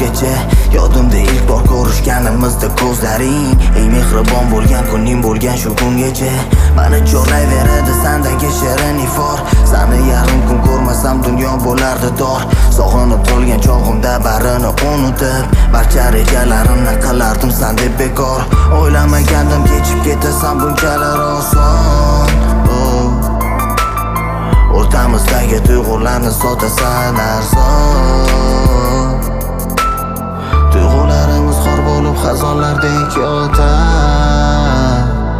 kecha yodimda ilk bor ko'rishganimizda ko'zlaring eng mehribon bo'lgan kuning bo'lgan shu kungacha meni chorlayveradi sandagi shirin ifor. Seni yarim kun ko'rmasam dunyo bo'lardi dor. Sog'inib qolgan chog'imda barini unutib barcha rejalarimni qilardim san deb bekor. O'ylamagandim kechib ketasan bunchalar oson. O'rtamizdagi tuyg'ularni sotasan arzon. Tuyg'ularimiz xor bo'lib xazonlardek yotar.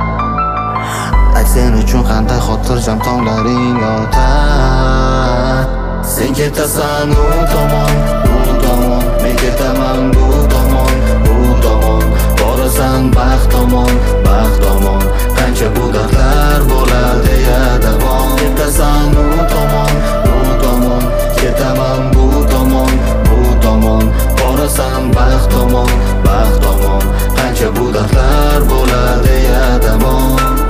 Sen uchun qanday xotirjam tonglaring yotar. Sen ketasan u tomon, men ketaman bu tomon, borasan baxt tomon, qancha bu dardlar bo'ladi ya davom. Ketasan u tomon, ketaman bu tomon, borasan baxt tomon, qancha bu dardlar bo'ladi ya davom.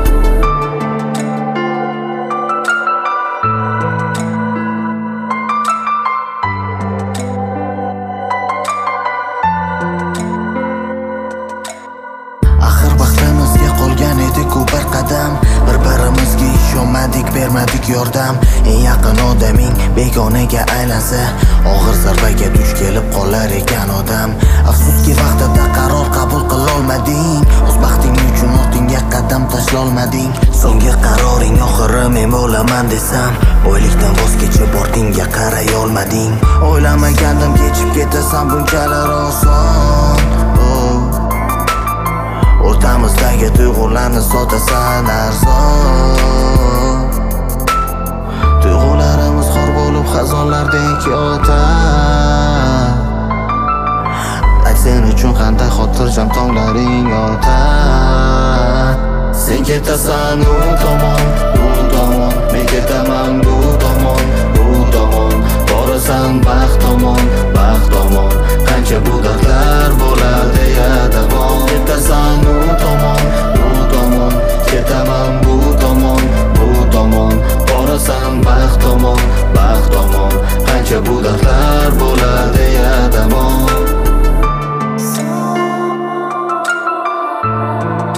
Bir qadam bir-birimizga ishonmadik, bermadik yordam. Eng yaqin odaming begonaga aylansa og'ir zarbaga duch kelib qolar ekan odam. Afsuski vaqtida qaror qabul qilolmading, o'z baxting uchun ortingga qadam tashlolmading. So'nggi qaroring oxiri men bo'laman desam boylikdan voz kechib ortingga qaray olmading. O'ylamagandim kechib ketasan bunchalar oson. O'rtamizdagi tuyg'ularni sotasan arzon. Tuyg'ularimiz xor bo'lib xazonlardek yotar. Sen uchun qanday xotirjam tonglaring yotar. Sen ketasan u tomon, men ketaman bu tomon, borasan baxt tomon, qancha bu dardlar bo'ladi ya davom. Ketasan u tomon, ketaman bu tomon, borasan baxt tomon, qancha bu dardlar bo'ladi ya davom.